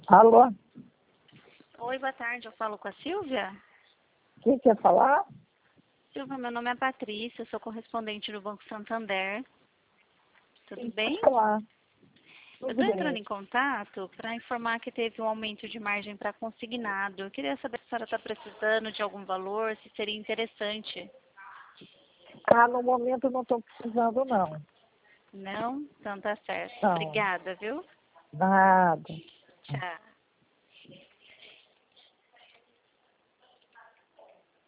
Alô? Oi, boa tarde. Eu falo com a Silvia? Quem quer falar? Silvia, meu nome é Patrícia, eu sou correspondente do Banco Santander. Tudo bem? Pode falar. Eu Tudo estou bem. entrando em contato para informar que teve um aumento de margem para consignado. Eu queria saber se a senhora está precisando de algum valor, se seria interessante. No momento não estou precisando, não. Não? Então tá certo. Não. Obrigada, viu? Nada. Tchau.